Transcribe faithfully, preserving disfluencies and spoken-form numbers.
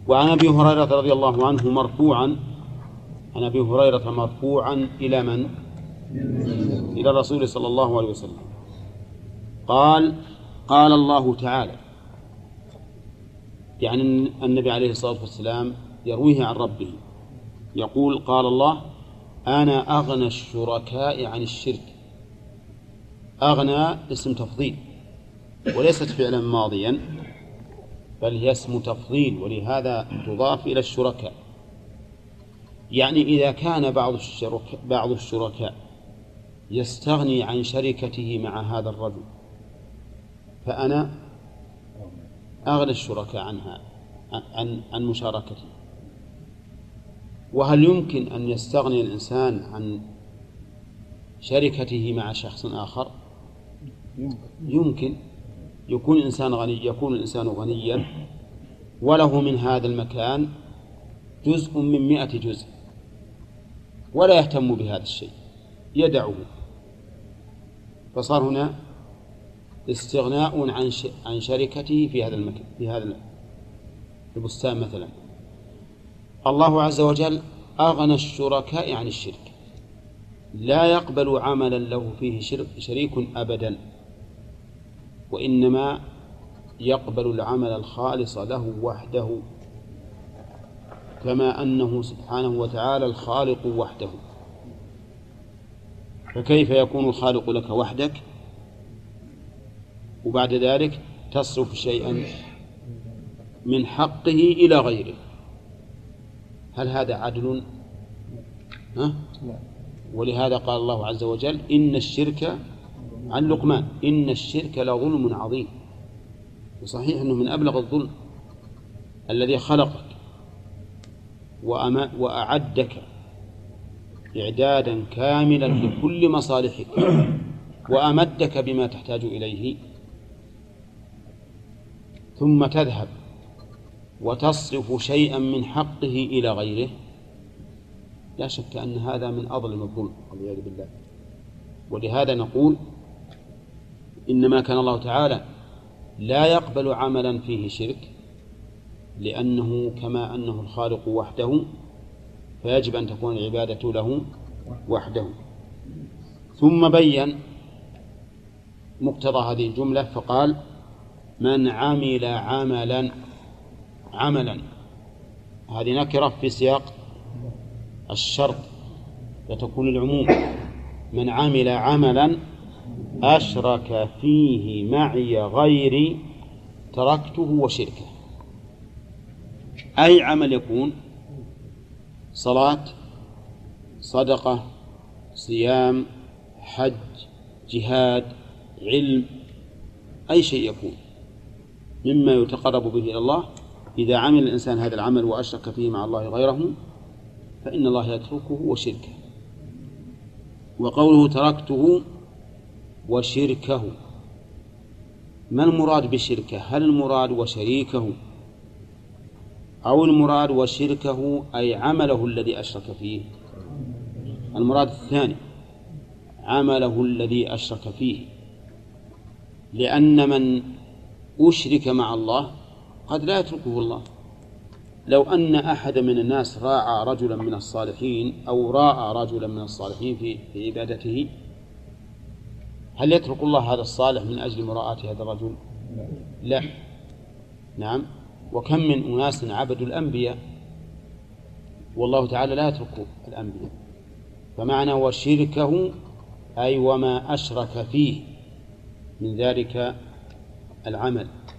وعن أبي هريرة رضي الله عنه مرفوعا عن أبي هريرة مرفوعا إلى من؟ إلى الرسول صلى الله عليه وسلم قال: قال الله تعالى، يعني النبي عليه الصلاة والسلام يرويه عن ربه يقول: قال الله: أنا أغنى الشركاء عن الشرك. أغنى اسم تفضيل وليست فعلا ماضيا، بل هي اسم تفضيل، ولهذا تضاف إلى الشركاء. يعني إذا كان بعض الشركاء, بعض الشركاء يستغني عن شركته مع هذا الرجل، فأنا أغنى الشركاء عنها عن, عن مشاركته. وهل يمكن أن يستغني الإنسان عن شركته مع شخص آخر؟ يمكن. يكون الإنسان غني يكون الإنسان غنيا وله من هذا المكان جزء من مئة جزء ولا يهتم بهذا الشيء، يدعه، فصار هنا استغناء عن عن شركته في هذا المكان، في هذا البستان مثلا. الله عز وجل أغنى الشركاء عن الشرك، لا يقبل عملا له فيه شريك أبدا، وإنما يقبل العمل الخالص له وحده، كما أنه سبحانه وتعالى الخالق وحده. فكيف يكون الخالق لك وحدك وبعد ذلك تصرف شيئا من حقه إلى غيره؟ هل هذا عدل؟ ها؟ ولهذا قال الله عز وجل: إن الشرك، عن لقمان: إن الشرك لظلم عظيم. وصحيح أنه من أبلغ الظلم، الذي خلقك وأعدك إعدادا كاملا لكل مصالحك وأمدك بما تحتاج إليه، ثم تذهب وتصرف شيئا من حقه إلى غيره، لا شك أن هذا من أظلم الظلم والعياذ بالله. ولهذا نقول: إنما كان الله تعالى لا يقبل عملا فيه شرك، لأنه كما أنه الخالق وحده فيجب أن تكون العبادة له وحده. ثم بين مقتضى هذه الجملة فقال: من عمل عملا عملا هذه نكرة في سياق الشرط وتكون العموم. من عمل عملا أشرك فيه معي غيري تركته وشركه. أي عمل يكون: صلاة، صدقة، صيام، حج، جهاد، علم، أي شيء يكون مما يتقرب به إلى الله، إذا عمل الإنسان هذا العمل وأشرك فيه مع الله غيره فإن الله يتركه وشركه. وقوله تركته وشركه، ما المراد بشركه؟ هل المراد وشريكه، أو المراد وشركه أي عمله الذي أشرك فيه؟ المراد الثاني، عمله الذي أشرك فيه، لأن من أشرك مع الله قد لا يتركه الله. لو أن أحد من الناس راعى رجلا من الصالحين أو راعى رجلا من الصالحين في, في عبادته، هل يترك الله هذا الصالح من أجل مراعاة هذا الرجل؟ لا. نعم. وكم من أناس عبدوا الأنبياء والله تعالى لا يترك الأنبياء. فمعنى وشركه أي وما أشرك فيه من ذلك العمل.